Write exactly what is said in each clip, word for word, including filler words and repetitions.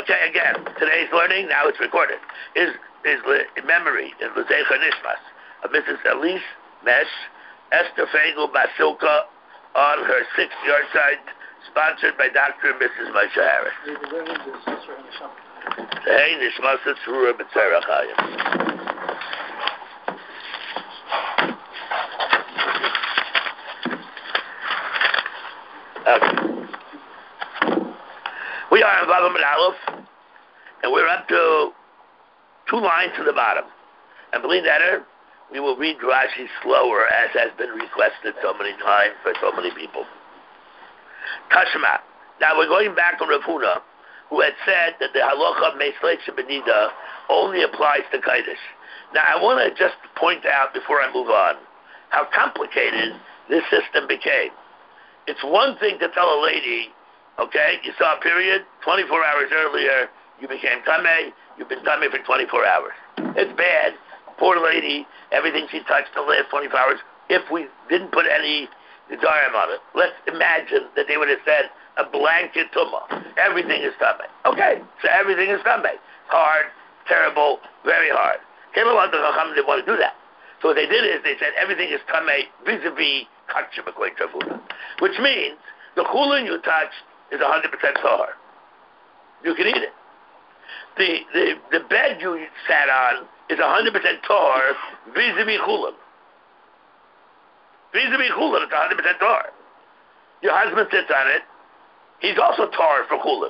Okay, again, today's learning, now it's recorded, is is in memory, in L'Zecha Nishmas, of Missus Elise Mesh, Esther Fagel Basilka, on her sixth yard side, sponsored by Doctor and Missus Moshe Harris. Hey, Nishmas Tzurah B'Tzerach Hayim. Okay. We are in Vavam and Aleph, and we're up to two lines to the bottom. And believe that, we will read Rashi slower, as has been requested so many times by so many people. Tashma. Now we're going back to Rav Huna, who had said that the halacha Meislei Shebenida only applies to Kiddush. Now I want to just point out before I move on how complicated this system became. It's one thing to tell a lady, okay, you saw a period, twenty-four hours earlier, you became Tameh, you've been Tameh for twenty-four hours. It's bad. Poor lady, everything she touched the last twenty-four hours, if we didn't put any Nidarim on it, let's imagine that they would have said a blanket Tumah. Everything is Tameh. Okay, so everything is Tameh. Hard, terrible, very hard. Came along the Chacham didn't want to do that. So what they did is they said everything is Tameh vis-a-vis Kachim according to Rav Huna. Which means the chulin you touched is one hundred percent tahar. You can eat it. The, the, the bed you sat on is one hundred percent tahar vis-a-vis chulin. Vis-a-vis chulin, it's one hundred percent tahar. Your husband sits on it, he's also tahar for chulin.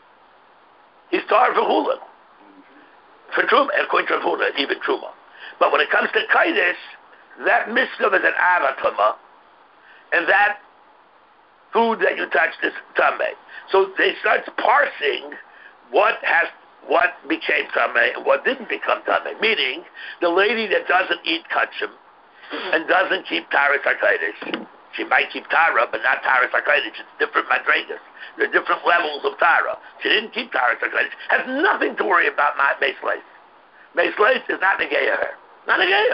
He's tahar for chulin. For truma, according to Rav Huna, even truma. But when it comes to kaidish, that mishkav is an avatama, and that food that you touched is tameh. So they start parsing what has what became tameh and what didn't become tameh. Meaning, the lady that doesn't eat kachim and doesn't keep taras hakaidish, she might keep tara, but not taras hakaidish. It's different madregas. There are different levels of tara. She didn't keep taras hakaidish. Has nothing to worry about my meisleis. Meisleis is not negeya her. Not negeya.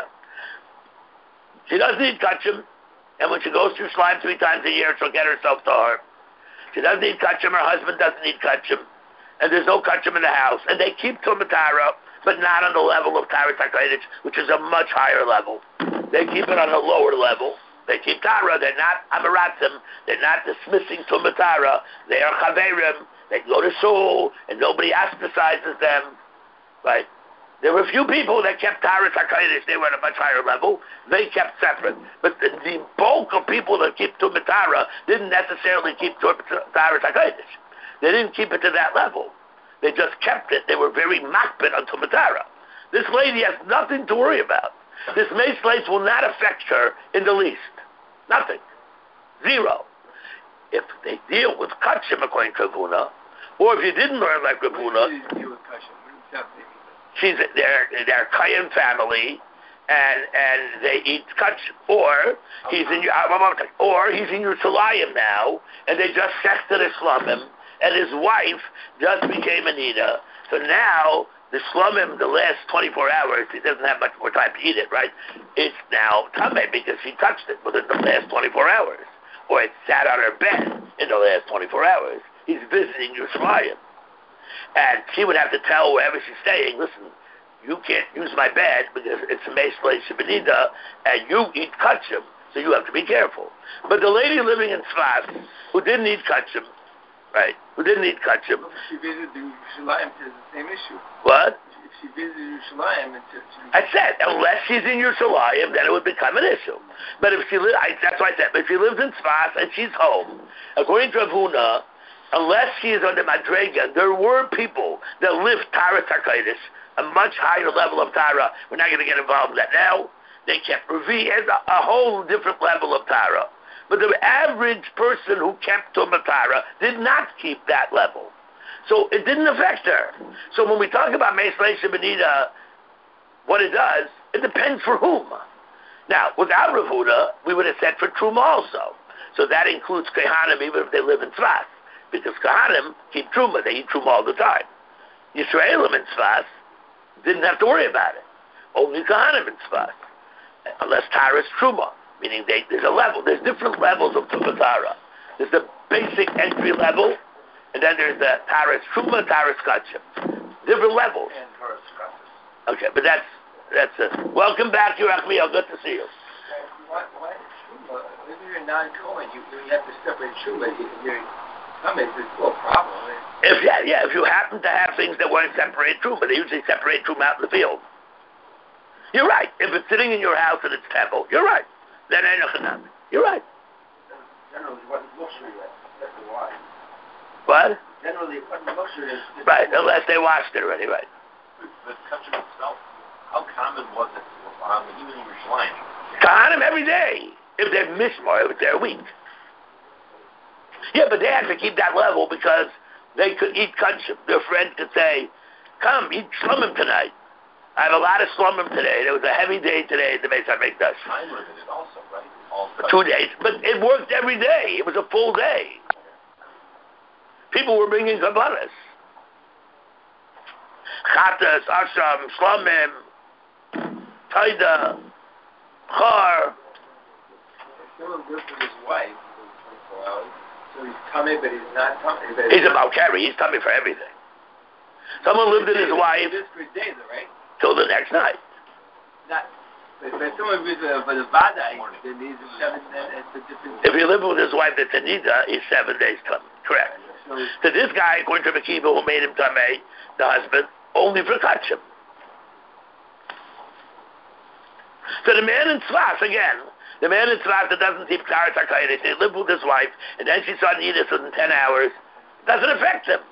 She doesn't eat kachim. And when she goes through slime three times a year, she'll get herself to her. She doesn't eat kachim, her husband doesn't eat kachim, and there's no kachim in the house. And they keep tumatara, but not on the level of taras hakaidish, which is a much higher level. They keep it on a lower level. They keep tara, they're not amaratzim, they're not dismissing tumatara, they are chaverim, they go to shul, and nobody ostracizes them, right? There were a few people that kept taras hakaidish. They were at a much higher level. They kept separate. But the, the bulk of people that keep tumatara didn't necessarily keep taras hakaidish. They didn't keep it to that level. They just kept it. They were very makbid on tumatara. This lady has nothing to worry about. This meisleis will not affect her in the least. Nothing. Zero. If they deal with kachim according to Rav Huna, or if you didn't learn like Rav Huna, she's their their Kayan family, and and they eat kachim. Or he's in or he's in Yerushalayim now, and they just sexted a slumim, and his wife just became Anita. So now the slumim, the last twenty-four hours, he doesn't have much more time to eat it, right? It's now tameh because he touched it within the last twenty-four hours, or it sat on her bed in the last twenty-four hours. He's visiting Yerushalayim. And she would have to tell wherever she's staying, listen, you can't use my bed because it's a Meislei Shebenida, and you eat kachim, so you have to be careful. But the lady living in Tzfat, who didn't eat kachim, right, who didn't eat kachim. If she visited Yerushalayim, it's the same issue. What? If she visited Yerushalayim, it's... it's I said, unless she's in Yerushalayim, then it would become an issue. But if she li- I, that's what I said, but if she lives in Tzfat and she's home, according to Rav Huna, unless she is under Madrega, there were people that lived taras hakaidish, a much higher level of tara. We're not going to get involved in that now. They kept Revi as a, a whole different level of tara. But the average person who kept tumatara did not keep that level. So it didn't affect her. So when we talk about Meislei Shebenida, what it does, it depends for whom. Now, without Rav Huna, we would have said for Truma also. So that includes Kehanim, even if they live in Tzfat. Because Kehanim keep Truma, they eat Truma all the time. Yisraelim in Tzfat didn't have to worry about it. Only Kehanim in Tzfat. Unless Tara is Truma, meaning they, there's a level. There's different levels of Tumatara. There's the basic entry level, And then there's the Taras Truma, Taras Kachim. Different levels. And Taras Kachim. Okay, but that's that's it. Welcome back, Yerachmiel. Good to see you. Why, why Truma? If you're a non-Cohen, you, you have to separate Truma. You, you're, some it's a little problem. If yeah, yeah, if you happen to have things that weren't separate Truma, they usually separate Truma out in the field. You're right. If it's sitting in your house and it's temple, you're right. Then ain't nothing. You're right. Generally, it wasn't luxury yet. That's the why. What? Generally, it wasn't luxury. Right, unless they washed it already, right. The kachim itself, how common was it um, even in Yerushalayim? Kahanim every day. If they're mishmar, if they're weak. Yeah, but they had to keep that level because they could eat kachim. Their friend could say, come, eat slumim tonight. I have a lot of slumim today. There was a heavy day today at the Beis HaMikdash. Time limited also, right? All Two days. But it worked every day. It was a full day. People were bringing kabbalas. Chatas, asham, slumim, taida, char. Someone lives with his wife for twenty-four hours, so he's tummy, but he's not tummy. But He's about carry. He's tummy for everything. Someone lived with his wife This for days, right? till the next night. Not. But, but someone with uh, for the vadai, then he's a seven. Then it's a different. If he lived with his wife that's a nida, he's seven days tummy. Correct. So, So this guy, according to Mekiva, who made him tummy, the husband, only for kachim. So the man in Tzvas, again, the man in Tzvas that doesn't keep Taras HaKadosh, he lived with his wife, and then she saw Nidus in ten hours, doesn't affect him.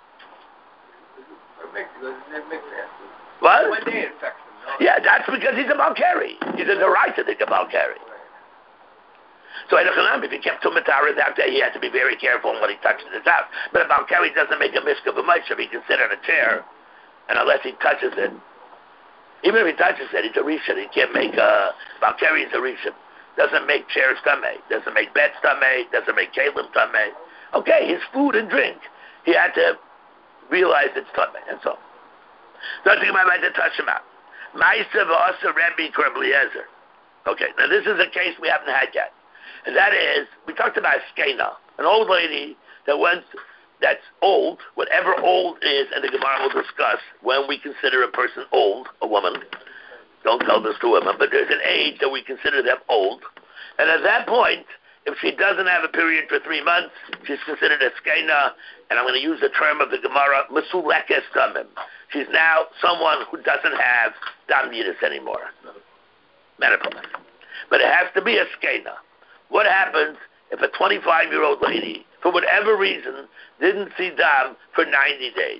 What? One day it affects him. No? Yeah, that's because he's a Balkari. He's in the right to think a Balkari. So if he kept two mataras that day, he had to be very careful when he touched his house. But a Balkari doesn't make a miska b'maisha, he can sit on a chair, and unless he touches it, even if he touches it, he's a rishon. He can't make a Balkari is a rishon. Doesn't make chairs tamei. Doesn't make beds tamei. Doesn't make kalim tamei. Okay, his food and drink, he had to realize it's tamei, and so. Don't think about to touch him out. Ma'isa v'asa Rebbe Eliezer. Okay, now this is a case we haven't had yet. And that is, we talked about Skena, an old lady that went, that's old, whatever old is, and the Gemara will discuss when we consider a person old, a woman. Don't tell this to women, but there's an age that we consider them old. And at that point, if she doesn't have a period for three months, she's considered a Skena, and I'm going to use the term of the Gemara, Mesulekes Damim. She's now someone who doesn't have Dam Yidus anymore. Menopause. But it has to be a Skena. What happens if a twenty-five-year-old lady, for whatever reason, didn't see Dam for ninety days?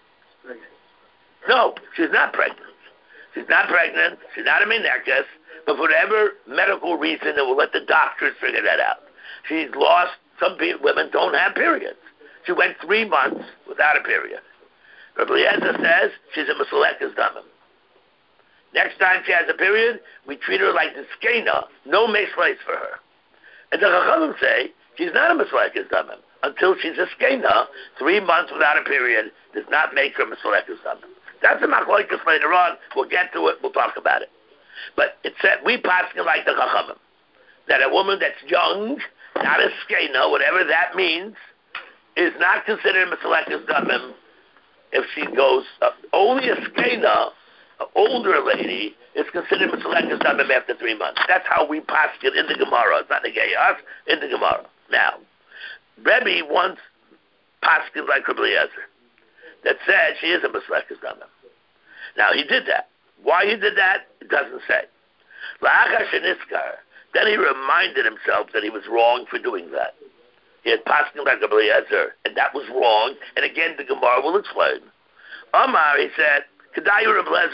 No, she's not pregnant. She's not pregnant. She's not a menekes. But for whatever medical reason, and we'll let the doctors figure that out. She's lost. Some people, women don't have periods. She went three months without a period. Rabbi Eliezer says she's a Mesulekes Damim. Next time she has a period, we treat her like the Skena. No place for her. And the Chachamim say she's not a Mesulekes Damim until she's a Skena. Three months without a period does not make her Mesulekes Damim. That's a machlokes later on. We'll get to it. We'll talk about it. But it said we pass like the Chachamim that a woman that's young, not a Skena, whatever that means, is not considered Mesulekes Damim if she goes uh, only a Skena. An older lady is considered Mesulekes Damim after three months. That's how we pass it in the Gemara. It's not the Geyas, in the Gemara. Now, Rebbe once passed like Rabbi Eliezer that said she is a Mesulekes Damim. Now, he did that. Why he did that, it doesn't say. La'achar sheniskar, then he reminded himself that he was wrong for doing that. He had passed like Rabbi Eliezer, and that was wrong. And again, the Gemara will explain. Amar, he said, you can rely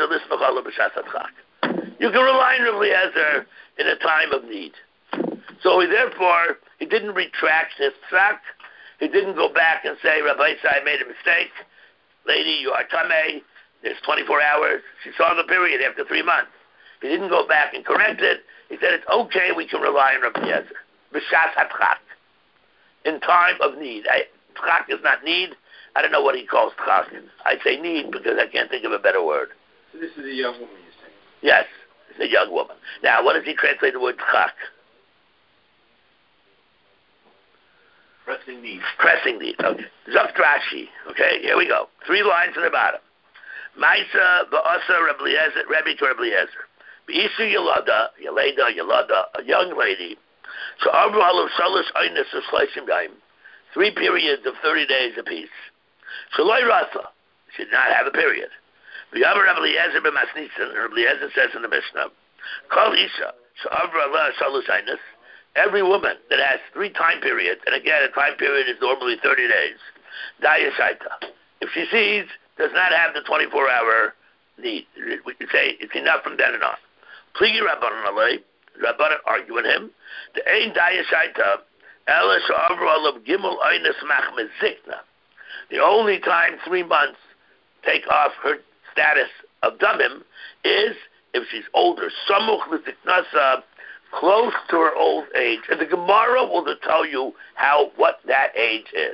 on Rabbi Eliezer in a time of need. So he, therefore, he didn't retract his tzak. He didn't go back and say, Rabbi Isa, I made a mistake. Lady, you are tamei. There's twenty-four hours. She saw the period after three months. He didn't go back and correct it. He said, it's okay, we can rely on Rabbi Eliezer. B'shas hatzak. In time of need. Tzak is not need. I don't know what he calls tzak. I say need because I can't think of a better word. So this is a young woman, you're saying? Yes, it's a young woman. Now, what does he translate the word tzak? Pressing needs. Pressing needs. Okay. Zuft Rashi. Okay, here we go. Three lines in the bottom. Maisa v'asa Reb Eliezer, Rebbe to Reb Eliezer. B'isha Yelada, Yeleda, Yelada, a young lady. So Avraham Shalosh Einis Shleishim Yom, three periods of thirty days apiece. So Loi Rasa, she did not have a period. V'yavar Reb Eliezer b'Masnitzin, Reb Eliezer says in the Mishnah, Kol Isha, so Avraham Shalosh Einis, every woman that has three time periods, and again, a time period is normally thirty days, Dayashaita. If she sees, does not have the twenty-four hour need. We can say it's enough from then and on. Pligi Rabbanan Alei, Rabbanan arguing him, the Ein Dayashaita, Ela Sha'avru Alav Gimel Einis Mach Mezikna. The only time three months take off her status of Damim is if she's older. Samuch L'Ziknasa, close to her old age, and the Gemara will tell you how what that age is.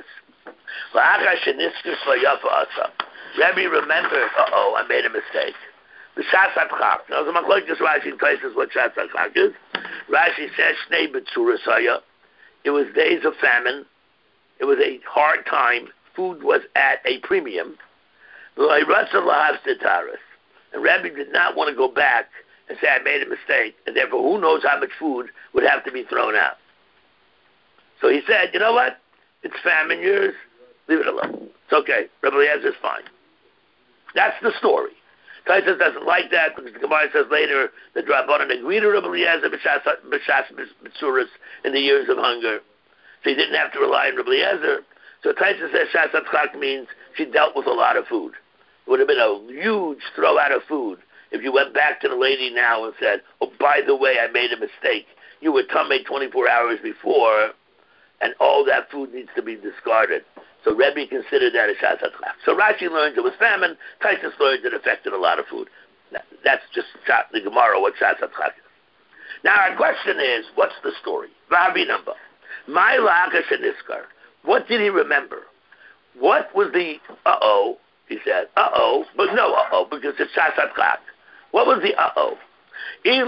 Rebbe remembered, uh-oh, I made a mistake. The Shas HaTchak. Now, the Machlokes Rashi places what Shas HaTchak is. Rashi says, Shnei B'tzurasaya. It was days of famine. It was a hard time. Food was at a premium. And Rebbe did not want to go back and say, I made a mistake, and therefore who knows how much food would have to be thrown out. So he said, you know what? It's famine years. Leave it alone. It's okay. Rebbe Eliezer is fine. That's the story. Taisus doesn't like that because the Gemara says later that Rabbanan agreed to Rebbe Eliezer b'shas b'tzuras in the years of hunger. So he didn't have to rely on Rebbe Eliezer. So Taisus says Shas HaTchak means she dealt with a lot of food. It would have been a huge throw out of food if you went back to the lady now and said, oh, by the way, I made a mistake. You were tummy twenty-four hours before, and all that food needs to be discarded. So Rebbe considered that a Shas HaTchak. So Rashi learns it was famine. Taisus learns it affected a lot of food. That's just the Gemara, what Shas HaTchak is. Now our question is, what's the story? Vahabi number. My la'akash niskar. What did he remember? What was the uh-oh? He said, uh-oh, but no uh-oh, because it's Shas HaTchak. What was the uh-oh? He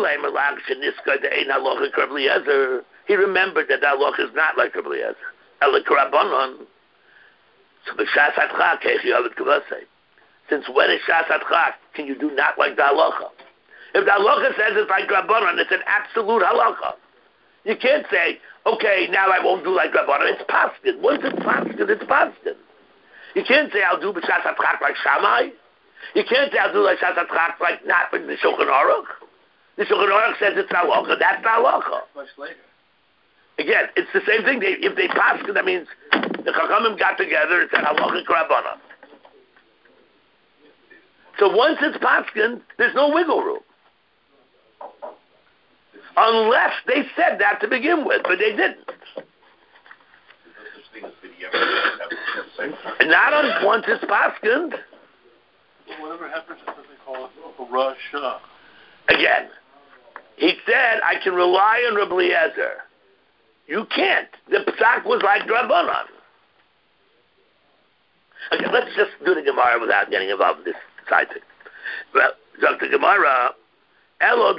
remembered that that halacha is not like Rebbe Eliezer. So the Shas HaTchak, since when is Shas HaTchak can you do not like the halacha? If the halacha says it's like Rabbanon, it's an absolute halacha. You can't say, okay, now I won't do like Rabbanon. It's paskin. Once it's paskin, it's paskin. You can't say I'll do Shas HaTchak like Shammai. You can't say I'll do like Shas HaTchak like not with the Shulchan Aruch. The Shulchan Aruch says it's halacha. That's the halacha. Much later. Again, it's the same thing. They, if they paskin, that means the Chachamim got together and said halacha Rabbanon. So once it's paskin, there's no wiggle room. Unless they said that to begin with, but they didn't. And not on once it's paskined. Well, whatever happens, that's what they call it, a rush. Uh. Again, he said, I can rely on Rebbe Eliezer. You can't. The psak was like Rabbanan. Okay, let's just do the Gemara without getting involved in this side thing. Well, Doctor Gemara, there was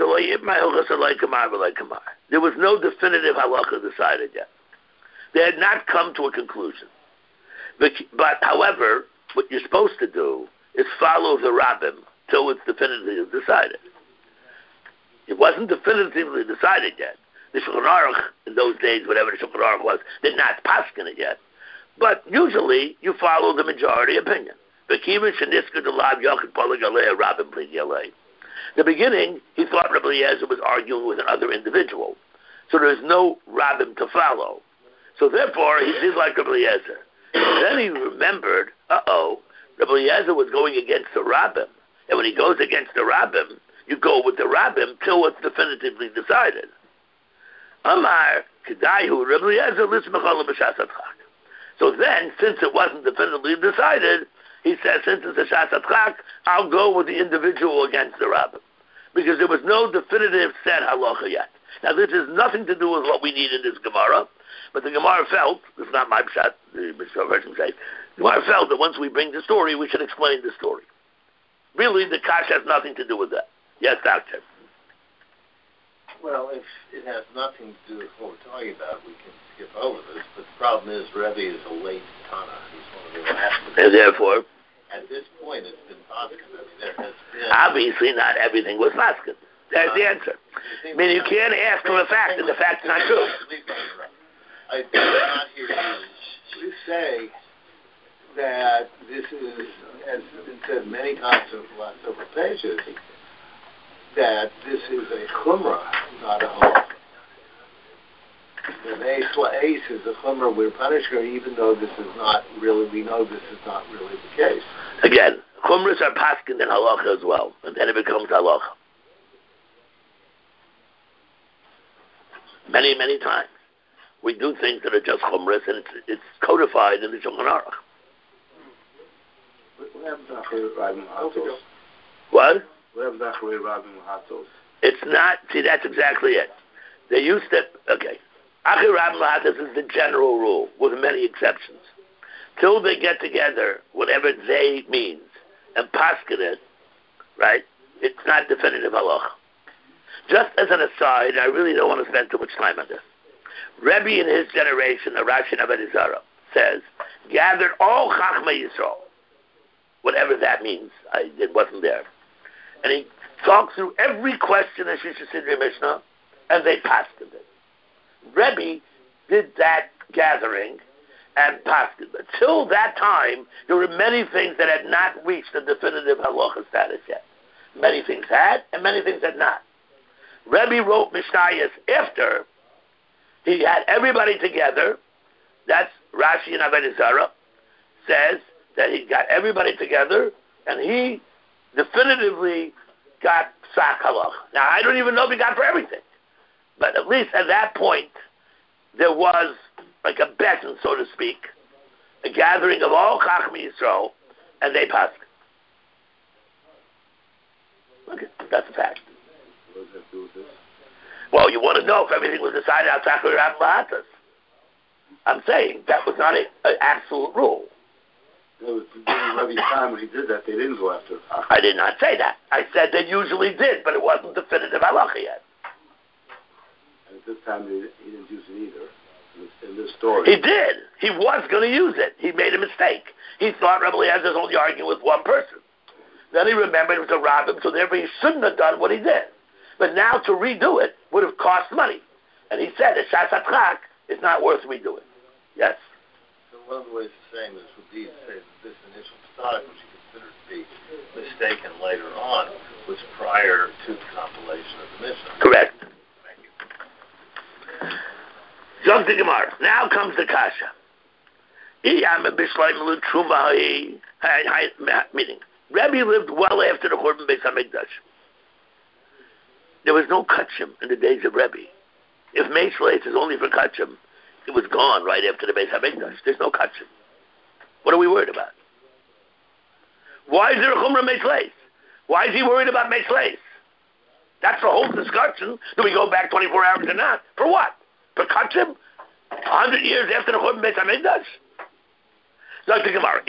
no definitive halacha decided yet. They had not come to a conclusion. But, but however, what you're supposed to do is follow the rabbim till it's definitively decided. It wasn't definitively decided yet. The Shulchan Aruch, in those days, whatever the Shulchan Aruch was, did not paskin it yet. But usually, you follow the majority opinion. The beginning, he thought Rebbe Eliezer was arguing with another individual. So there's no rabbim to follow. So therefore, he did like Rebbe Eliezer. Then he remembered, uh-oh, Rebbe Eliezer was going against the rabbim. And when he goes against the rabbim, you go with the rabbim till it's definitively decided. Amar, Kedayu, Rebbe Eliezer, Lismachol b'Shas HaTchak. So then, since it wasn't definitively decided, he says, since it's a Shas HaTchak, I'll go with the individual against the rabbim. Because there was no definitive said halacha yet. Now, this has nothing to do with what we need in this Gemara, but the Gemara felt, this is not my pshat, the version say, the Gemara felt that once we bring the story, we should explain the story. Really, the kash has nothing to do with that. Yes, doctor. Well, if it has nothing to do with what we're talking about, we can skip over this. But the problem is, Rebbe is a late Tana. He's one of the last. And therefore, at this point, it's been Paskin. I mean, there has been. Obviously, not everything was Paskin. That's uh, the answer. I mean, you can't ask for a fact, and the fact's not true. I did not hear you say that this is, as has been said many times over the last several pages, that this is a chumrah, not a halakha. That ace is a chumrah, we're punishing her, even though this is not really, we know this is not really the case. Again, chumras are paskin and halakha as well, and then it becomes halakha. Many, many times. We do things that are just chumras, and it's, it's codified in the Shulchan Aruch. What happens after Rabbi Mahatos? What? What happens after Rabbi Mahatos? It's not, see, that's exactly it. They used to, okay. Achir Rabbi Mahatos is the general rule, with many exceptions. Till they get together, whatever they means, and paskin it, right, it's not definitive halacha. Just as an aside, I really don't want to spend too much time on this. Rebbe in his generation, the Rashi Avodah Zarah, says, gathered all Chachmei Yisrael, whatever that means. I, it wasn't there. And he talked through every question in Shisha Sidrei Mishnah, and they paskined it. Rebbe did that gathering and paskined it. Till that time, there were many things that had not reached the definitive halacha status yet. Many things had, and many things had not. Rebbe wrote Mishnayos after he had everybody together. That's Rashi and Avodah Zarah says that he got everybody together and he definitively got Sak Halach. Now, I don't even know if he got for everything, but at least at that point, there was like a besan, so to speak, a gathering of all Chachmei Yisrael, and they passed. Okay, that's a fact. What does that do with this? Well, you want to know if everything was decided outside of Rabbi Mahatos. I'm saying that was not an absolute rule. It was during Rebbe's time when he did that, they didn't go after Achim. I did not say that. I said they usually did, but it wasn't definitive halacha yet. And at this time, they, he didn't use it either. In this, in this story. He did. He was going to use it. He made a mistake. He thought Rebbe Eliezer was only arguing with one person. Then he remembered it was a rabbin, so therefore he shouldn't have done what he did. But now to redo it would have cost money. And he said that Shas HaTchak is not worth redoing. Yes? So one of the ways of saying this would be to say that this initial stock, which he considered to be mistaken later on, was prior to the compilation of the Mishnah. Correct. Thank you. Zog the Gemara. Now comes the Kasha. Meaning, Rebbe lived well after the Churban Beis HaMikdash. There was no kachim in the days of Rebbe. If Meishleis is only for kachim, it was gone right after the Beis HaMikdash. There's no kachim. What are we worried about? Why is there a chumrah Meishleis? Why is he worried about Meishleis? That's the whole discussion. Do we go back twenty-four hours or not? For what? For kachim? A hundred years after the Churban Beis HaMikdash? Like the Gemara.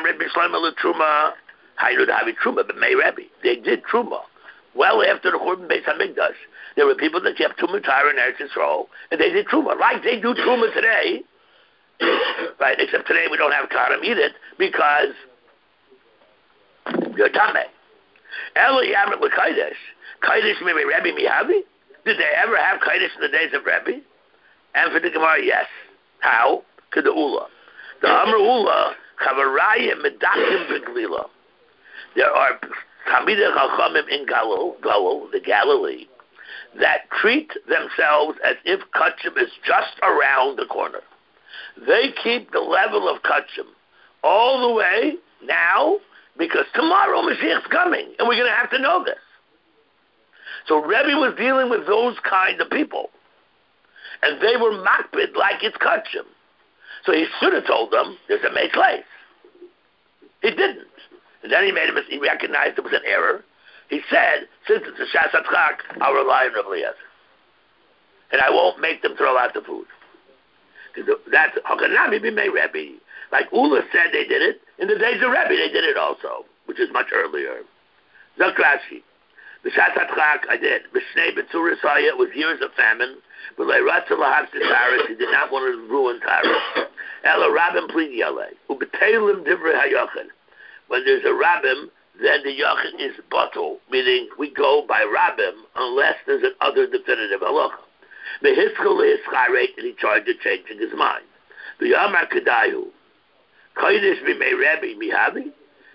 They did truma. Well, after the Churban Beis HaMikdash, there were people that kept Tumah Torah in Eretz Yisrael, and they did Truma. Like they do Truma today, right? Except today we don't have Karam eat it because you're Tameh. Elo Yamet l'Kodesh. Kodesh maybe Rebbe Mihavi? Did they ever have Kodesh in the days of Rebbe? And for the Gemara, yes. How? To the Ula. The Amr Ula, Chavarayim Medakim Beglila. There are Talmidei Chachamim in Galil, Galil, the Galilee, that treat themselves as if Kachim is just around the corner. They keep the level of Kachim all the way now because tomorrow Mashiach's coming, and we're going to have to know this. So Rebbe was dealing with those kind of people, and they were makbid like it's Kachim. So he should have told them there's a Meishleis. He didn't. And then he made a mistake. He recognized it was an error. He said, since it's a Shas HaTchak, I'll rely on Rebbe Eliezer. And I won't make them throw out the food. That's Hakanami B'mei Rebbe. Like Ula said they did it. In the days of Rebbe, they did it also, which is much earlier. Zakrashi. B'shat HaTchak, I did. B'shnei B'tzuris Haya, it was years of famine. B'lei Ratza L'Hafzis Taris, he did not want to ruin Taris. Ela Rabim Plini Yalei. U'B'Teilim Divrei HaYochid. When there's a Rabim, then the Yochid is bottle, meaning we go by Rabim unless there's an other definitive halacha. V'Hiskal L'Hischareit, and he charged of changing his mind. V'Yamar Kedayu. Kodesh B'mei Rebbe Mihavi.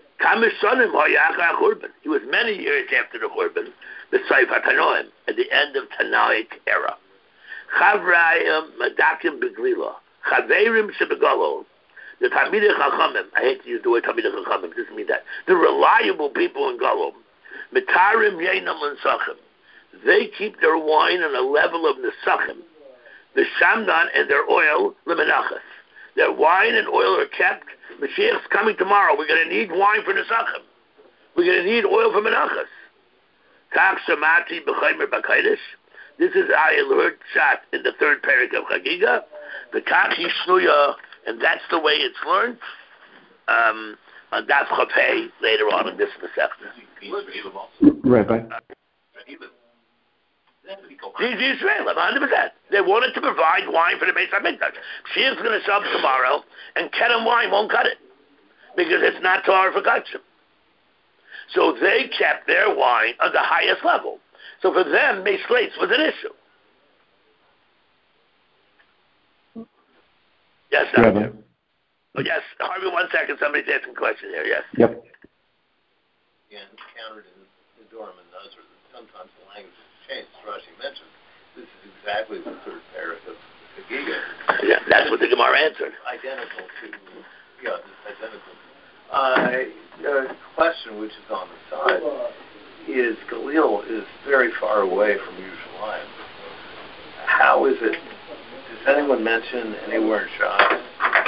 He was many years after the Churban, the Seif HaTanoim, at the end of Tanoic era. Chavrayim Madakim Beglila, Chaverim Shebegalo, the Talmidei Chachamim, I hate to use the word Talmidei Chachamim, it doesn't mean that, the reliable people in Galom, Mitarim Yeinam L'Nsachim, they keep their wine on a level of Nesachim, the Shamdan and their oil, L'Menachas. Their wine and oil are kept. Mashiach's coming tomorrow. We're going to need wine for Nesachim. We're going to need oil for Menachas. Kach Samati B'chaymer B'Kaidish. This is I heard shot in the third parak of Chagiga. The Kach Yishnuya, and that's the way it's learned. Um, on Daf Chapei later on in this Masechta. Rabbi. These Israel, one hundred percent. They wanted to provide wine for the Beis HaMikdash. She's going to show up tomorrow, and Kedem wine won't cut it because it's not Torah for Kachim. So they kept their wine at the highest level. So for them, Meis Slates was an issue. Yes, Doctor. Oh, yes, Harvey. One second. Somebody's asking a question here. Yes. Yep. Again, countered in the Durham and Nuzzer that sometimes the language has changed. As Rashi mentioned, this is exactly the third parak of the Giga. Yeah, that's what the Gemara answered. Identical to, yeah, it's identical. Uh, the question, which is on the side, is Galil is very far away from Yerushalayim. How is it? Does anyone mention anywhere in Shas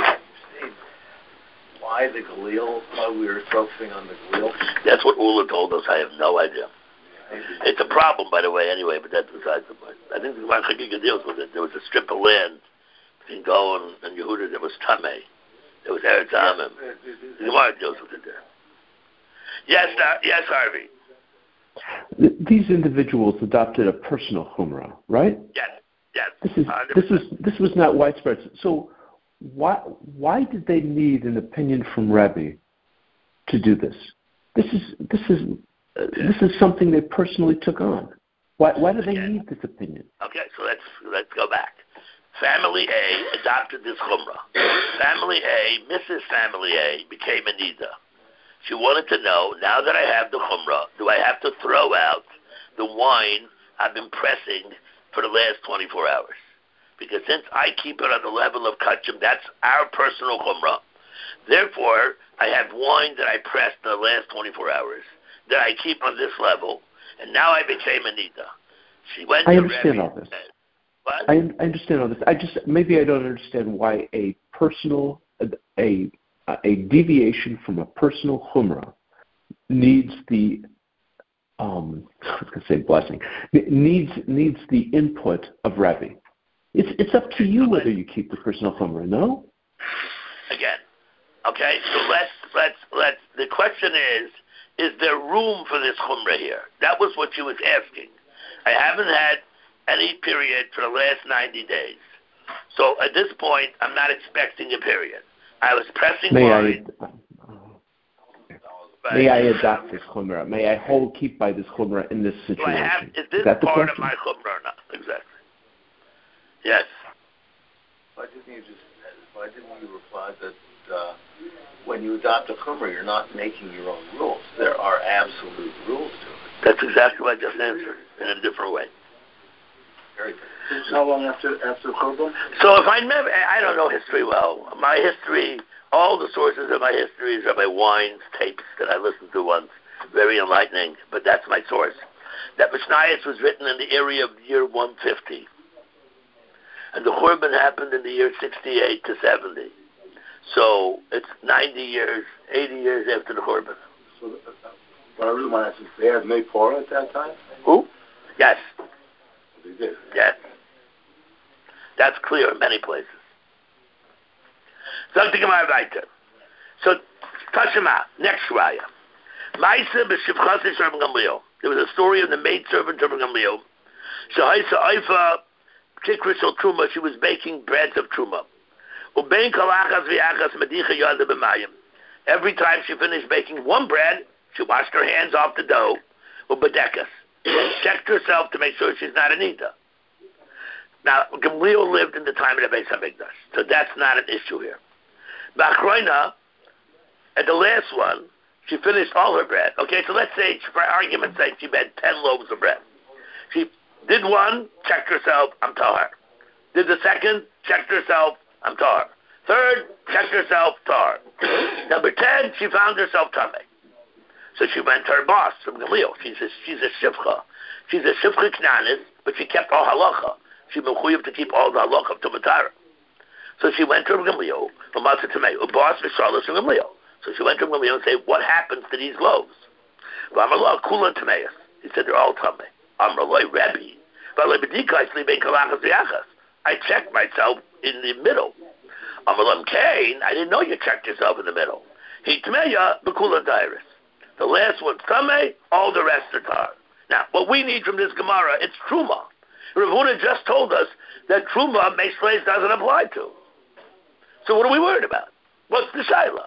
why the Galil? Why we were focusing on the Galil? That's what Ula told us. I have no idea. It's a problem, by the way, anyway, but that's besides the point. I think the Gemara Chagiga deals with it. There was a strip of land between Golan and Yehuda. There was Tameh. There was Eretz Amim. The Gemara deals with it there. Yes, uh, yes, Harvey. These individuals adopted a personal chumrah, right? Yes, yes. This is this is this was not widespread. So why why did they need an opinion from Rebbe to do this? This is this is uh, this is something they personally took on. Why why do they okay. need this opinion? Okay, so let's let's go back. Family A adopted this chumrah. Family A, Missus Family A, became a nida. She wanted to know, now that I have the chumrah, do I have to throw out the wine I've been pressing for the last twenty-four hours? Because since I keep it on the level of kachim, that's our personal chumrah. Therefore, I have wine that I pressed in the last twenty-four hours that I keep on this level, and now I became a nida. She went I to understand Rebbe all this. and, what? I, I understand all this. I just maybe I don't understand why a personal a a deviation from a personal chumrah needs the um I was going to say blessing needs needs the input of Rebbe. It's it's up to you whether you keep the personal chumrah. No. Again, okay. So let's let's let's. The question is: is there room for this chumrah here? That was what she was asking. I haven't had any period for the last ninety days. So at this point, I'm not expecting a period. I was pressing may wine. I, may I adopt this chumrah? May I hold keep by this chumrah in this situation? Do I have, is this is that part the of my chumrah or not? Exactly. Yes. Why didn't you just? Why didn't you reply that uh, when you adopt a chumrah, you're not making your own rules? There are absolute rules to it. That's exactly what I just answered in a different way. Very good. How long after after Churban? So if I never, I don't know history well. My history, all the sources of my histories are my wines tapes that I listened to once. Very enlightening, but that's my source. That Mishnayos was written in the area of year one fifty. And the Churban happened in the year sixty-eight to seventy. So it's ninety years, eighty years after the Churban. So uh, what I really want to ask is, they had Maypora at that time? Who? Yes. They did. Yes. That's clear in many places. So So, Tashima, next raya. Maisa b'shivchas Rabbi Gamliel. There was a story of the maidservant of Gamliel. Shahaisa Aifa Tikris al Truma, she was baking breads of Truma. Ubein kalachas v'achas medicha yada b'mayim. Every time she finished baking one bread, she washed her hands off the dough. Ubedekas. Checked herself to make sure she's not an Ida. Now, Gamliel lived in the time of the Beis HaMikdash, so that's not an issue here. Bachroina, at the last one, she finished all her bread. Okay, so let's say, for argument's sake, she had ten loaves of bread. She did one, checked herself, I'm tahar. Did the second, checked herself, I'm tahar. Third, checked herself, tahar. Number ten, she found herself tamei. So she went to her boss from Gamliel. She's a, she's a shivcha. She's a shivcha knanis, but she kept all halacha. She mechuyev to keep all the halacha to matara. So she went to Gamliel, u'matzah tamei, u'boss v'shalos from Gamliel. So she went to Gamliel and said, what happens to these loaves? V'amallah kula tameis. He said, they're all tamei. Amraloi Rebbe. I checked myself in the middle. Amalam Cain, I didn't know you checked yourself in the middle. He tmeya b'kula dairis. The last one's tamei, all the rest are tar. Now, what we need from this Gemara, it's truma. Rav Huna just told us that truma makes place doesn't apply to. So what are we worried about? What's the shaila?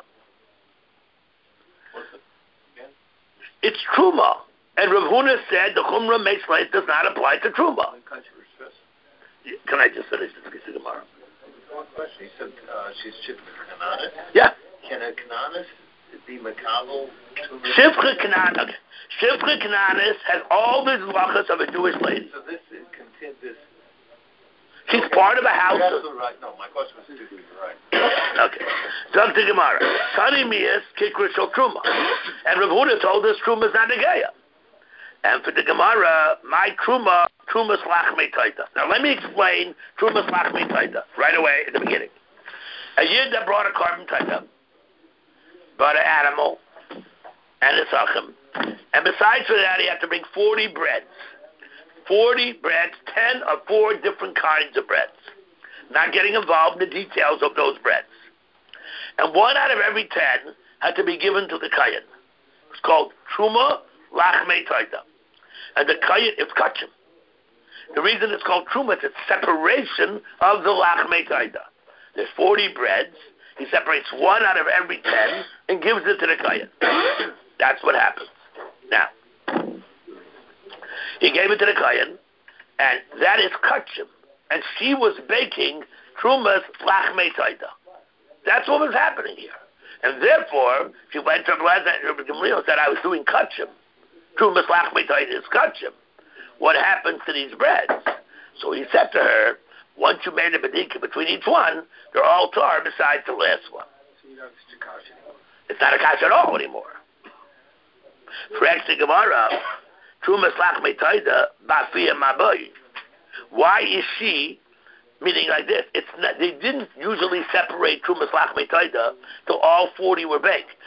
It's truma. And Rav Huna said the Chumrah makes place does not apply to Truma. Can I just finish this piece of Gemara? One question. He said uh, she's Shivcha Kananis. Yeah. Can a Kananis be Makabel? Shivcha Kananis. Shivcha Kananis has all the halachas of a Jewish lady. So this is content this. She's okay. part of a house. That's right. No, my question was stupid. You're right. Okay. Come to Gemara. Tani Mias Kikra Shel Truma. And Rav Huna told us Truma is not a Geya. And for the Gemara, my Truma, Trumas Lachmei Taita. Now let me explain Trumas Lachmei Taita right away at the beginning. A yid that brought a carbon Taita, brought an animal, and a sachim. And besides for that, he had to bring forty breads. forty breads, ten or four different kinds of breads. Not getting involved in the details of those breads. And one out of every ten had to be given to the Kayan. It's called Truma Lachmei Taita. And the Kayan, it's Kachim. The reason it's called Truma is it's separation of the Lachmei Taita. There's forty breads. He separates one out of every ten and gives it to the Kayan. That's what happens. Now, he gave it to the Kayan, and that is Kachim. And she was baking Truma's Lachmei Taita. That's what was happening here. And therefore, she went to Rabbi Gamliel and said, I was doing Kachim. Truma's Lachmei Taita is Kachim. What happens to these breads? So he said to her, once you made a bedika between each one, they're all tar besides the last one. So you know it's a kash anymore. It's not a kash at all anymore. For extra Gemara, Truma's Lachmei Taita, Bafia Maboy. Why is she, meaning like this, it's not, they didn't usually separate Truma's Lachmei Taita till all forty were baked.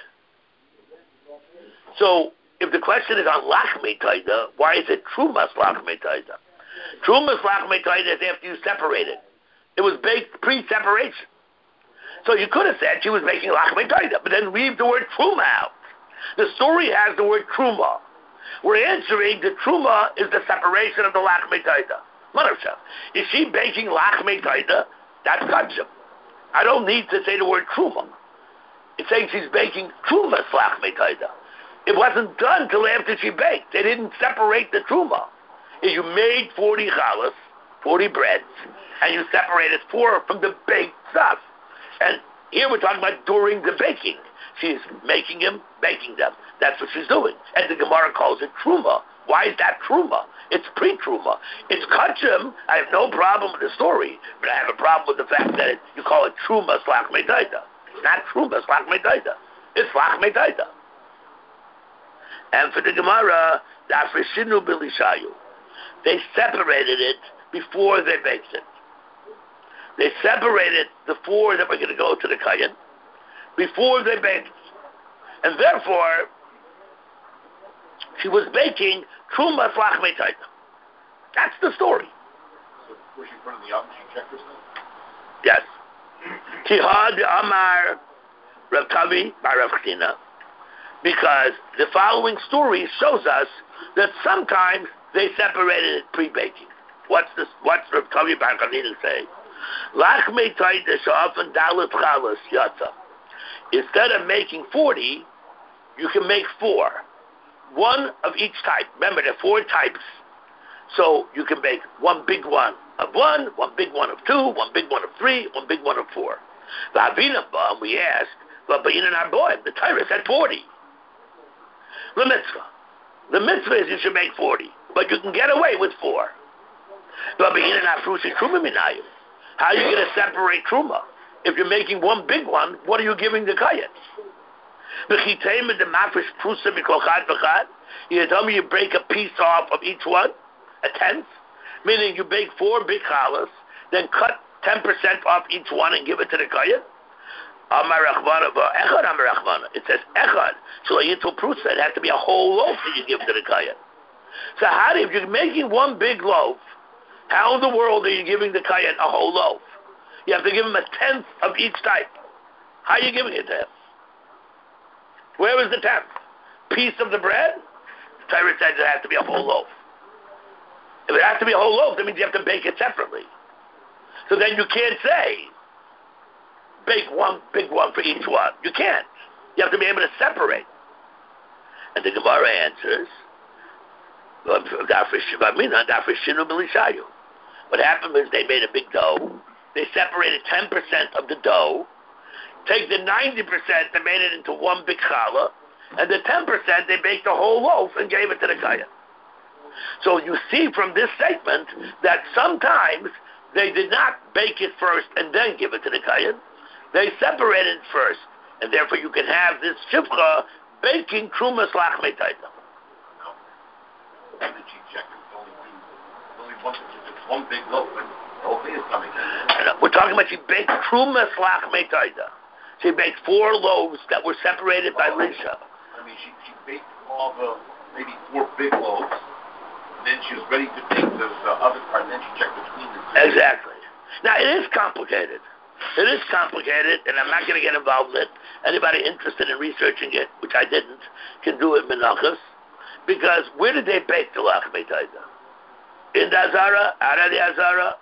So, if the question is on Lachmei Taita, why is it Truma's Lachmei Taita? Truma's Lachmei Taita is after you separate it. It was baked pre-separation. So you could have said she was making Lachmei Taita, but then leave the word Truma out. The story has the word Truma. We're answering the Truma is the separation of the Lachmei Taita. Mothership. Is she baking Lachmei Taita? That's Kachim. I don't need to say the word Truma. It's saying she's baking Truma's Lachmei Taita. It wasn't done till after she baked. They didn't separate the Truma. If you made forty challahs, forty breads, and you separated four from the baked stuff. And here we're talking about during the baking. She's making them, baking them. That's what she's doing. And the Gemara calls it Truma. Why is that Truma? It's pre-Truma. It's Kachim. I have no problem with the story, but I have a problem with the fact that it, you call it Truma Lachmei Taita. It's not Truma Lachmei Taita. It's Lachmei Taita. And for the Gemara, the Afrishinu Bilishayu. They separated it before they baked it. They separated the four that were going to go to the Kayan before they baked it. And therefore, she was baking Truma Lachmei Taita. That's the story. So was she put in the oven? She checked herself? Yes. Tihad Amar Rav Kavi by Rav Chtina. Because the following story shows us that sometimes they separated it pre-baking. What's this? What's Rav Tavi Bar Chanina say? Lachmei Taida she'afan dalet chalas yatsa. Instead of making forty, you can make four. One of each type. Remember, there are four types. So you can make one big one of one, one big one of two, one big one of three, one big one of four. The Avina Bam, we asked, but in our boy, the Torah said forty. The mitzvah. The mitzvah is you should make forty, but you can get away with four. But in our frushi truma minayu. How are you going to separate truma? If you're making one big one, what are you giving the kayat? You tell me you break a piece off of each one, a tenth, meaning you bake four big challahs, then cut ten percent off each one and give it to the kayat. It says echad. So it has to be a whole loaf that you give to the kayat. So how do you, if you're making one big loaf, how in the world are you giving the kayat a whole loaf? You have to give him a tenth of each type. How are you giving it to him? Where was the tenth? Piece of the bread? The Torah says it has to be a whole loaf. If it has to be a whole loaf, that means you have to bake it separately. So then you can't say, bake one big one for each one. You can't. You have to be able to separate. And the Gemara answers, what happened is they made a big dough. They separated ten percent of the dough, take the ninety percent that made it into one big challah, and the ten percent they baked the whole loaf and gave it to the kaya. So you see from this statement that sometimes they did not bake it first and then give it to the kaya. They separated it first, and therefore you can have this shivcha baking trumas lachmei taita. One big loaf, but the whole thing is coming in. We're talking about she baked trumas lachmei taita. She baked four loaves that were separated by Lisha. I mean, she, she baked all the, maybe four big loaves, and then she was ready to bake the, the other part, and then she checked between the two. Exactly. Now, it is complicated. It is complicated, and I'm not going to get involved in it. Anybody interested in researching it, which I didn't, can do it in Menachos, because where did they bake the lachmei taita? In the Azara? Out of the Azara?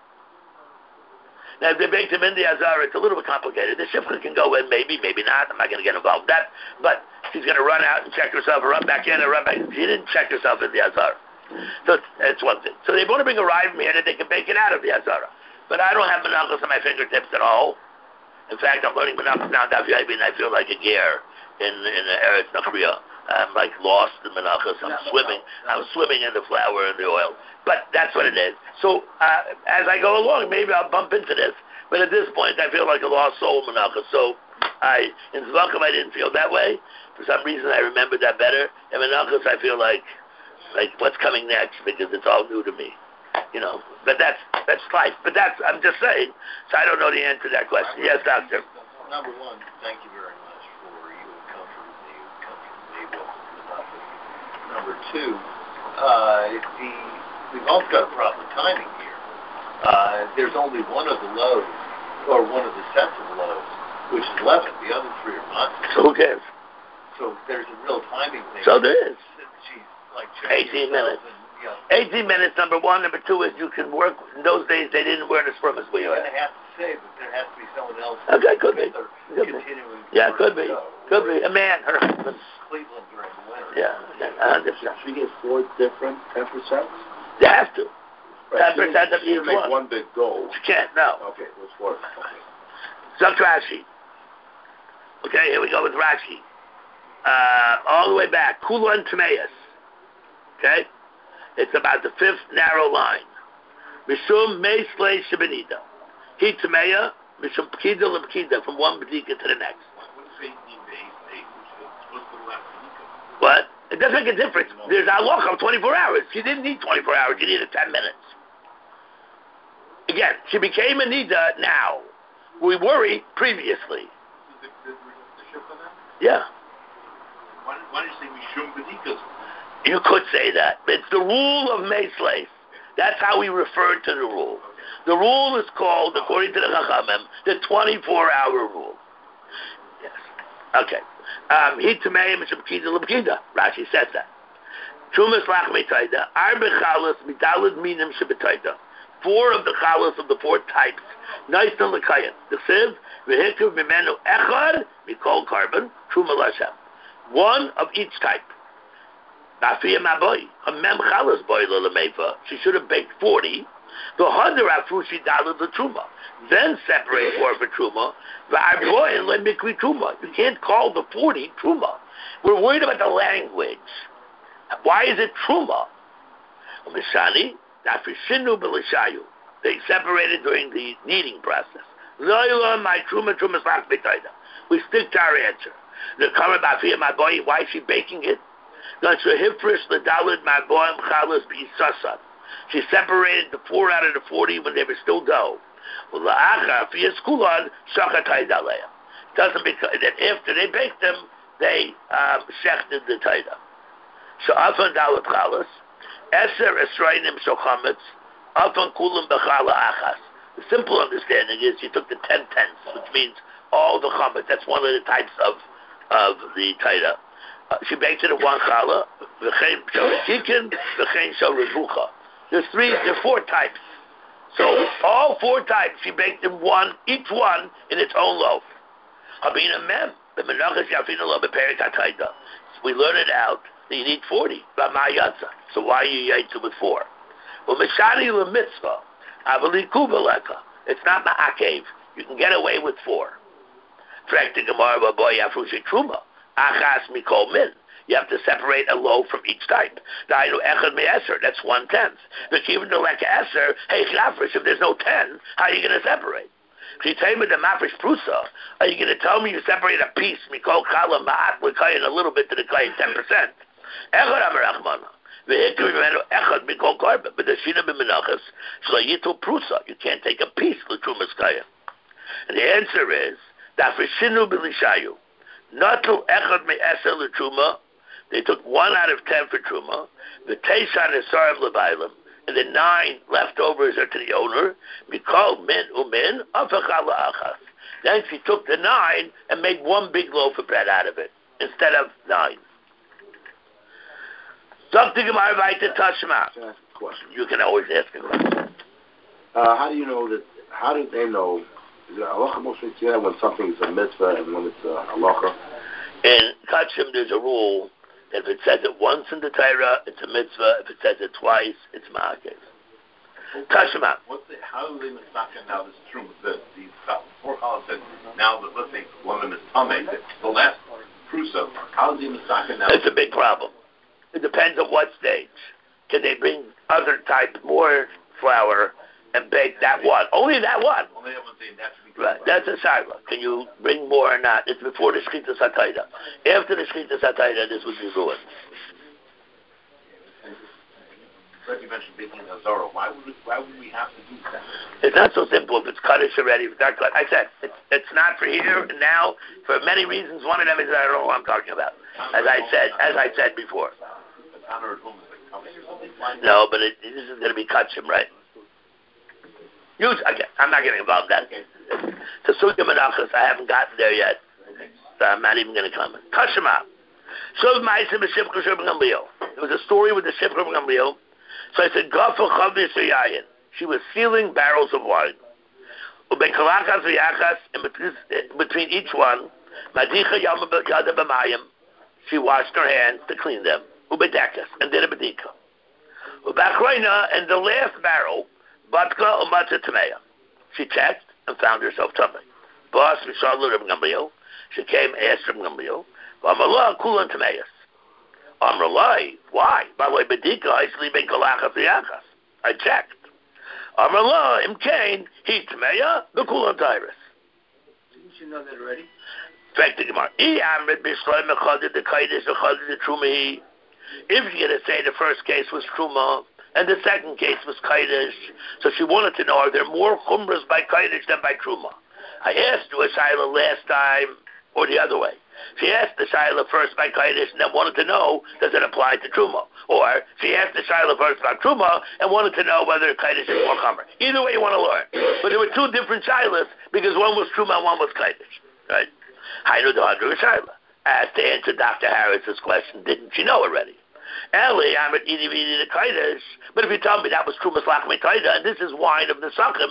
Now, if they baked them in the Azara, it's a little bit complicated. The shifcha can go in, maybe, maybe not. I'm not going to get involved in that. But she's going to run out and check herself, or run back in, and run back in. She didn't check herself in the Azara. So that's one thing. So they want to bring a ride from here that they can bake it out of the Azara. But I don't have Menachos on my fingertips at all. In fact, I'm learning Menachos now, and I feel like a gear in, in the Eretz Nachriya. I'm like lost in Menachos. I'm swimming. I'm swimming in the flour and the oil. But that's what it is. So uh, as I go along, maybe I'll bump into this. But at this point, I feel like a lost soul in Menachos. So I, in Zvakim, I didn't feel that way. For some reason, I remembered that better. In Menachos, I feel like, like what's coming next, because it's all new to me. You know, but that's that's life. But that's, I'm just saying. So I don't know the answer to that question. Yes, doctor. Number one, thank you very much for you comforting me, comforting me with Menachos. Number two, uh, the we've also got a problem with timing here. Uh, there's only one of the loaves, or one of the sets of loaves, which is eleven. The other three are not. So who cares? So there's a real timing thing. So there is. She's like eighteen minutes. And, you know, eighteen minutes, number one. Number two is you can work. In those days, they didn't wear the swimmers. We you're are. going to have to say that there has to be someone else. Okay, could be. Could be. Yeah, could be. Show. Could be. A man, her husband. Cleveland during the winter. Yeah, one hundred percent. She gets four different ten percent? You have to. Right. ten percent of She each didn't make one. one big dough. You can't, no. Okay, it was four. Okay. Zok Rashi. Okay, here we go with Rashi. Uh, all the way back. Kula and Timaeus. Okay? It's about the fifth narrow line. Mishum Meislei Shebenida. He Timeya, Mishum Pkida Lepkida, from one Bedika to the next. What? It doesn't make a difference. There's halacha of twenty-four hours. She didn't need twenty-four hours. She needed ten minutes. Again, she became a nida now. We worried previously. Yeah. Why, why did you say Mishum Bedikas? You could say that. It's the rule of Meislei. That's how we refer to the rule. The rule is called, according to the Chachamim, the twenty-four hour rule. Yes. Okay. Um, he Tameim Shabkida Labkida. Rashi says that. Trumas Lachme Taida. Arbe Chalas Midalad Minim Shabataida. Four of the Chalas of the four types. Nice to Lakayan. The Siv, Vehikuv Mimenu Echad, Mikol Carbon, Truma Lashem. One of each type. Nafiyah Maboy. A Mem Chalas Boy Lalamefa. She should have baked forty. The Hadar Afushi Dalad the Truma. Then separate four for Truma. Va'arboy and let Mikri Truma. You can't call the forty Truma. We're worried about the language. Why is it Truma? Mishani, Nafishinu Belishayu. They separated during the kneading process. Zoyla, my Truma, Truma's Lach Betaida. We stick to our answer. The Kama Bafia, my boy, why is she baking it? The Dalid, my boy, Chalas Bisasad. She separated the four out of the forty when they were still dough. Doesn't because that after they baked them, they um, shechted the taida. So often Dalid Chalas, Eser Esrainim Shochametz, often Kulam Bechala Achas. The simple understanding is you took the ten tenths, which means all the chametz. That's one of the types of of the taida. Uh, she baked it in one challah. V'chein shorikikin, v'chein shorivucha. There's three, there's four types. So all four types she baked in one, each one in its own loaf. Habina mem, the menachas yafina lo beperik hataida. We learn it out that you need forty. B'mayatza. So why are you yaitza with four? Well, mishani l'mitzvah, avali kubaleka. It's not ma'akev. You can get away with four. Frekti gemara b'boy afrushi truma. Achas mikol min. You have to separate a loaf from each type. Dainu echad me'eser. That's one tenth. But even though like eser, hey chafresh, if there's no ten, how are you going to separate? If you tell me the mafresh prusa, are you going to tell me you separate a piece mikol chala ma'at l'kayin a little bit to the kayin ten percent? Echad amarachmana. Echad mikol karba. But the shina b'menachas shlayito prusa. You can't take a piece l'trumas kayin. And the answer is that for shinu b'lishayu. Natul echad me'eser l'truma. They took one out of ten for truma. The teishan esarim levailim, and the nine leftovers are to the owner. Mikol min umin afachal la'achas. Then she took the nine and made one big loaf of bread out of it instead of nine. Something gemara vayta tashma. You can always ask a question. Uh, how do you know that? How do they know? Is it halacha moshe tzina when something is a mitzvah and when it's a halacha? In Kachim, there's a rule that if it says it once in the Torah, it's a mitzvah. If it says it twice, it's ma'akev. Kachim out. What's the, how do they mistaken now this truma? The, the four columns said now that let's say one of them is tamei, the last prusa. How is he mistaken now? It's a big problem. It depends on what stage. Can they bring other type, more flour, and bake that one? Only that one. Only that one thing. That's right. That's a shaila. Can you bring more or not? It's before the shchita satayda. After the shchita satayda, this would be ruined. Like you mentioned baking a zara. Why would we, why would we have to do that? It's not so simple. If it's kaddish already, if it's not cut. I said it's it's not for here and now for many reasons. One of them is I don't know what I'm talking about. As I said, as I said before. No, but it, this is going to be kachim, right? Use again. I'm not getting involved in that. To Sugya Menachas, I haven't gotten there yet. So I'm not even going to comment. Kashima. So Ma'asim Shifra Shifra Gamliel. It was a story with the Shifra Gamliel. So I said, Gafa Chavis Yayin. She was sealing barrels of wine. Ubekalakas V'Yachas, in between each one, Madicha Yada B'Mayim. She washed her hands to clean them. Ubedekas, and did a bedika. Ubachroina, and the last barrel, Batka Umatza Tameya. She checked and found herself tummy. Boss Mishal Reb Gamliel. She came, asked Reb Gamliel, V'Amalah Kulan Tameas. Amrullah, why? By the way, bedika, I sleep in Kalachas V'Yachas. I checked. Amrullah, Imkain, he Tameya, the Kulan Tyrus. Didn't you know that already? Fact the Gemara. If you're going to say the first case was Truma and the second case was Kaidish, so she wanted to know, are there more Chumras by Kaidish than by Truma? I asked you a Shaila last time, or the other way. She asked the Shaila first by Kaidish and then wanted to know, does it apply to Truma? Or she asked the Shaila first about Truma and wanted to know whether Kaidish is more Chumra. Either way you want to learn. But there were two different Shailas because one was Truma and one was Kaidish. Right? Hainu the Hadru Shaila. as to answer Doctor Harris's question. Didn't she know already? Eli, I'm at Idi Vidi the Kaidish, but if you tell me that was Trumas Lachmi Taida, and this is wine of the Sakim,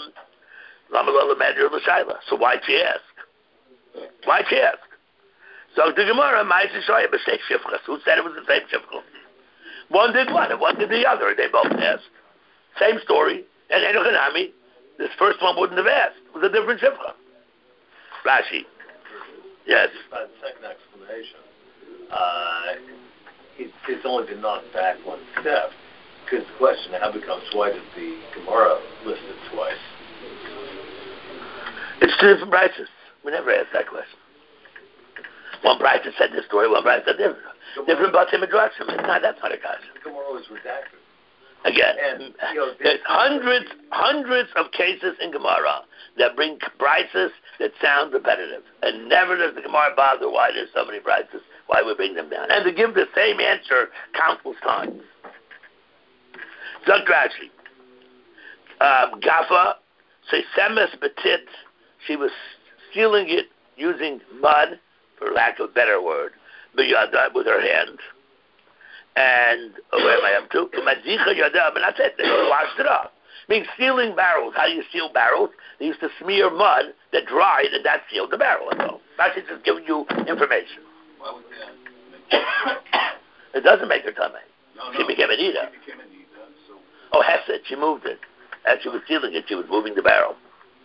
so why'd she ask? Why'd she ask? So the Gemara, who said it was the same shifcha? One did one, and one did the other, and they both asked. Same story, and Enochanami, this first one wouldn't have asked. It was a different shifcha. Rashi. Yes. By the second explanation, uh, it, it's only been knocked back one step, because the question now becomes, why did the Gemara list it twice? It's two different prices. We never asked that question. One price said this story, one price said different. Different about him and Drachim. Not, that's not a question. The Gemara was redacted. Again, and, you know, there's hundreds, hundreds of cases in Gemara that bring prices that sound repetitive. And never does the Gemara bother why there's so many prices, why we bring them down. And to give the same answer countless times. Zok Rashi. Um, Gafa, Sesemes Betit, she was sealing it using mud, for lack of a better word, with her hand. And oh, where am I up to? And that's it. They washed it off. I mean, sealing barrels. How do you seal barrels? They used to smear mud that dried, and that sealed the barrel. So that's just giving you information. Why would that? It doesn't make her tummy. No, she no. became an eater. She became an eater. So. Oh, Hesed. She moved it. As she was sealing it, she was moving the barrel.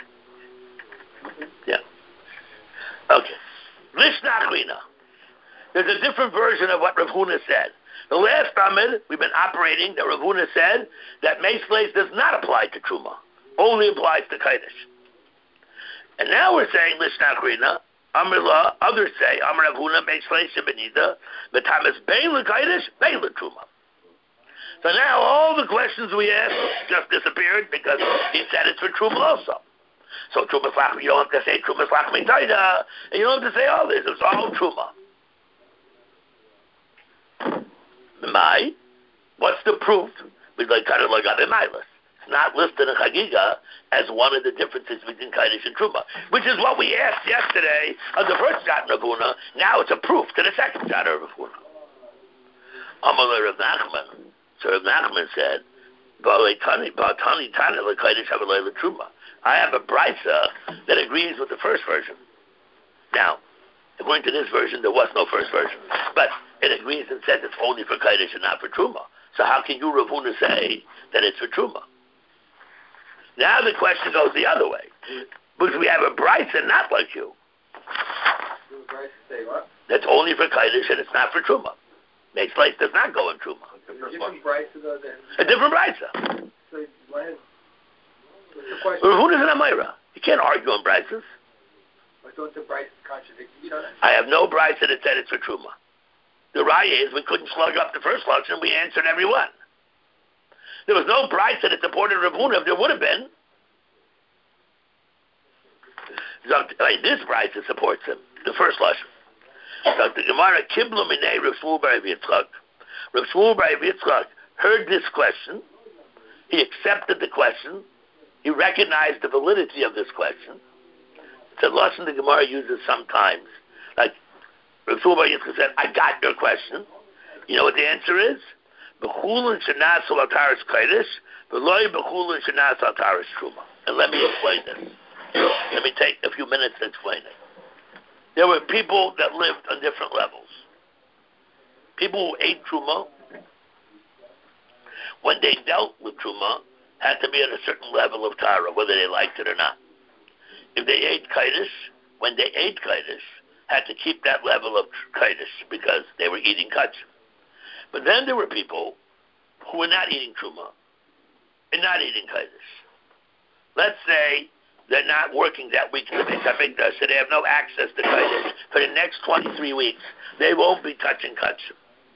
Yeah. Okay. Lishna Achrina. There's a different version of what Rav Huna said. The last Amid we've been operating, that Rav Huna said that Meisleis does not apply to Truma, only applies to Kaidish. And now we're saying Lishna Achrina, Amrla, others say Amr Rav Huna Meisleis Shebenida, but Thomas Bein Kaidish, Bein Truma. So now all the questions we asked just disappeared because he said it's for Truma also. So Trumas Lachmi, you don't have to say Trumas Lachmi Taida, and you don't have to say all this. It's all Truma. My, what's the proof? We like kind of like Abimailas. It's not listed in Chagiga as one of the differences between Kaidish and Truma, which is what we asked yesterday on the first shot in Rav Huna. Now it's a proof to the second shot of Rav Huna. Amalei Rav Nachman. So Rav Nachman said, I have a brisa that agrees with the first version. Now, according to this version, there was no first version. But it agrees and says it's only for Kaidish and not for Truma. So how can you, Rav Huna, say that it's for Truma? Now the question goes the other way. Because we have a brisa not like you. Say what? That's only for Kaidish and it's not for Truma. Next place does not go in Truma. A different brisa though then. A different brisa. So why is what's the question? Rav Huna's an Amira. You can't argue on brises. But don't the brises contradict each other? I have no brisa that said it's for Truma. The raya is we couldn't slug up the first lunch and we answered every one. There was no brisa that supported Rav Huna. If there would have been, so, like, this brisa supports him. The first lesson. So the Gemara Kiblu Minei Rav Shmuel bar Yitzchak. Rav Shmuel bar Yitzchak heard this question. He accepted the question. He recognized the validity of this question. It's a lesson the Gemara uses sometimes. Like Rav Shmuel bar Yitzchak said, I got your question. You know what the answer is? B'chulin shenas al ataris kaidish, v'loy b'chulin shenas al ataris truma. And let me explain this. Let me take a few minutes to explain it. There were people that lived on different levels. People who ate truma, when they dealt with truma, had to be at a certain level of tara, whether they liked it or not. If they ate kaidish, when they ate kaidish, had to keep that level of kaidish because they were eating kachim. But then there were people who were not eating truma and not eating kaidish. Let's say they're not working that week in the Beit HaMikdash, so they have no access to kaidish. For the next twenty-three weeks, they won't be touching kachim.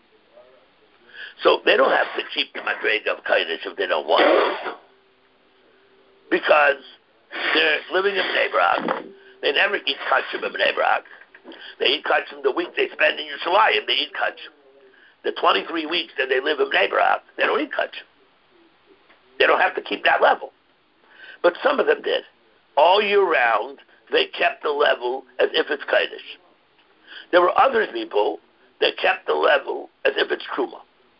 So they don't have to keep the madrega of kaidish if they don't want to, because they're living in Bnei Brak. They never eat kachim in Bnei Brak. They eat kachim the week they spend in Yerushalayim. They eat kachim. The twenty-three weeks that they live in Bnei Brak, they don't eat kachim. They don't have to keep that level. But some of them did. All year round, they kept the level as if it's kaidish. There were other people that kept the level as if it's truma.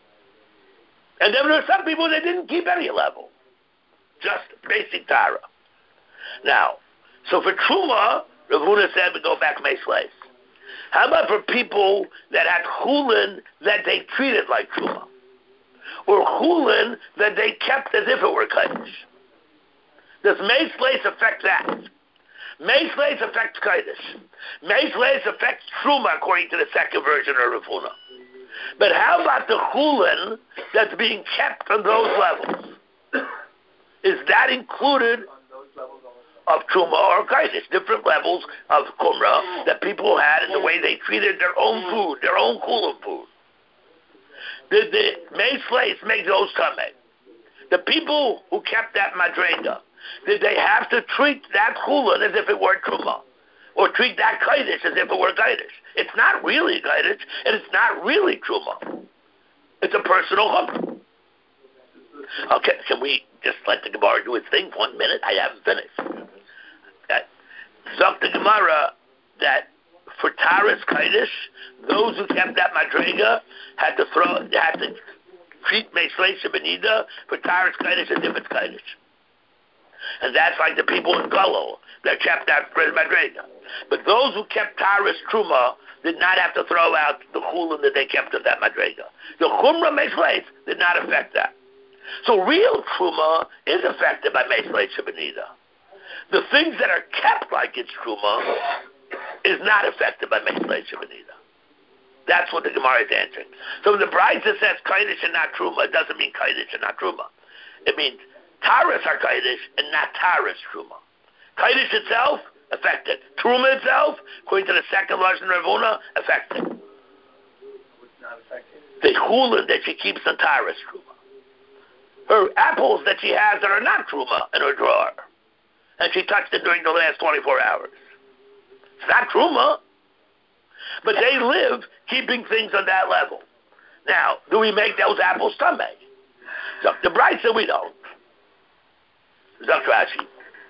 And then there were some people that didn't keep any level. Just basic Tara. Now, so for truma, Rav Huna said we go back Meisleis. How about for people that had chulin that they treated like truma? Or chulin that they kept as if it were Kaddish? Does Meisleis affect that? Meisleis affects Kaddish. Meisleis affects truma according to the second version of Rav Huna. But how about the chulin that's being kept on those levels? Is that included of truma or kaidish? Different levels of kumrah that people had in the way they treated their own food, their own chulin food. Did the Meisleis make those tamei? The people who kept that madrega, did they have to treat that chulin as if it were truma? Or treat that kaidish as if it were kaidish? It's not really kaidish, and it's not really truma. It's a personal chumrah. Okay, can we just let the Gemara do its thing for one minute? I haven't finished. Zok the Gemara that for Taras Kaidish, those who kept that madrega had to throw, had to treat Meisleis Benida for Taras Kaidish as if it's Kaidish. And that's like the people in Gullo that kept that madrega. But those who kept Taras Truma did not have to throw out the chulin that they kept of that madrega. The Chumrah Meisleis did not affect that. So real truma is affected by Meisleis Benida. The things that are kept like it's truma is not affected by Meisleis Benida. That's what the Gemara is answering. So when the Brisa says Kaidish and not truma, it doesn't mean Kaidish and not truma. It means Taras are Kaidish and not Taras truma. Kaidish itself affected. Truma itself, according to the second Lashon Rav Huna, affected. What's not affected? The chulin that she keeps on Taras truma. Her apples that she has that are not truma in her drawer, and she touched it during the last twenty-four hours. It's not truma, but they live keeping things on that level. Now, do we make those apples tamei? So the Bride said we don't. Zok Rashi.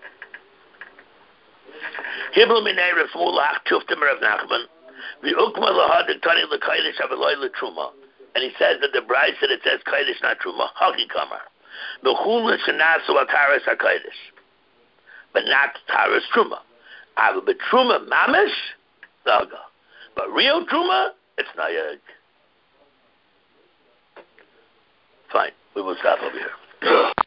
Kibel minei Rav Mulach tuftim Rav Nachman v'ukma lahad tani l'kaidish avaloi l'truma. And he says that the Bride said it says kaidish not truma. Haki kamar. B'chulin shenasu ataris hakaidish. But not taras truma. Ava b'truma mamish, daga. But real truma, it's nayag. Fine, we will stop over here.